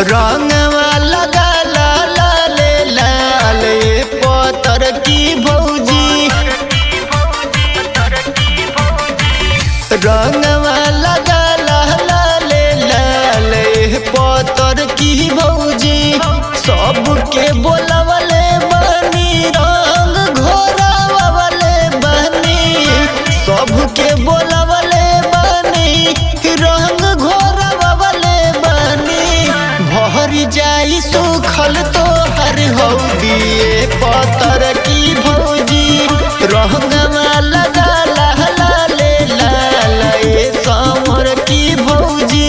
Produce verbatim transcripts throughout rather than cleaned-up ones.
रंगवा लगा लाल लाल पतर की भौजी, रंगवा लगा लाल लाल पतर की भौजी। सबके बोलवले बनी रंग घोरावले बनी, सबके बोलवले बनी रंग घोरावले बनी। भर जाई सुखल तोहर हौदिए पतर की भौजी, रंगवा लगा लाल लाल समर की भौजी।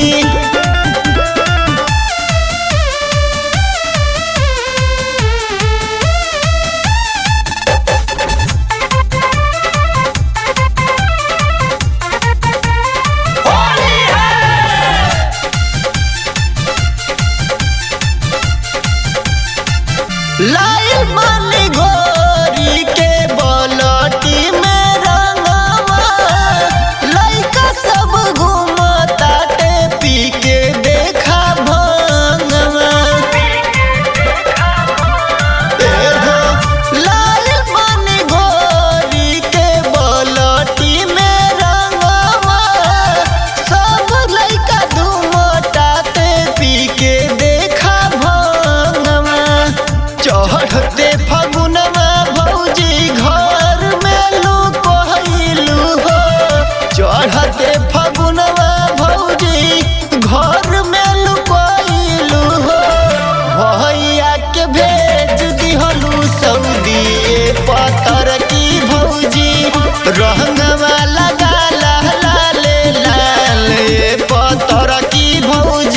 लाइल मानी गोरी के बोलटी में रंगवा, लइका सब घूमताटे पी के देखा भंगवा। लाइल मानी गोरी के बोलटी में रंगवा, सब लइका घूमताटे पी के देखा भंगवा। चढ़ते फगुनवा भौजी घर में लुकइलू हो, चढ़ते फगुनवा भौजी घर में लुकइलू हो। भैया के भेज दिहलू सऊदी पतर की भौजी, रंगवा लगा लाल लाल पतर की भौजी।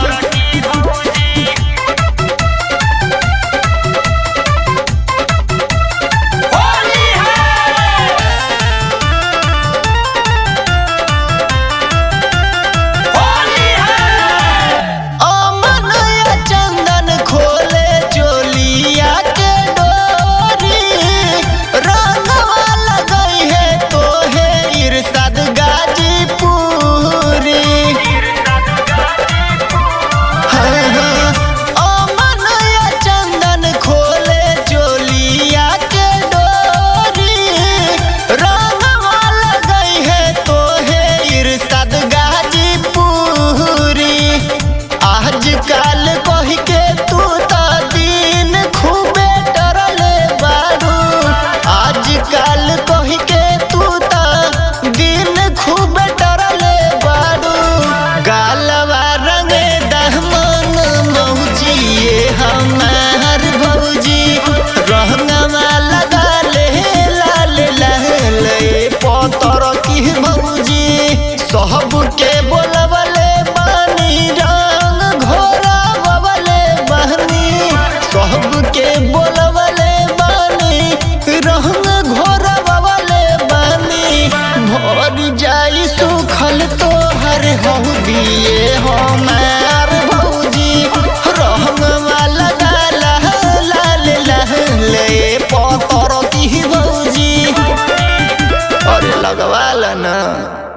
आजकल कही के तू तो दिन खूबे डरले बारू, आजकल कही के तू तो दिन खूबे डरले बारू। गालवा रंगे दहमन मौजिए हमार भौजी, रंगवा लगा ले लाल लाल पतर की भौजी। सबके बोलवले बानी रंग घोरावले बहनी, सबके बोलवले बानी रंग घोरावले बहनी। भर जाई सुखल तोहर हौदिए हमार भौजी, रंगवा लगा लाल लाल पतर की भौजी। अरे लगवा ना।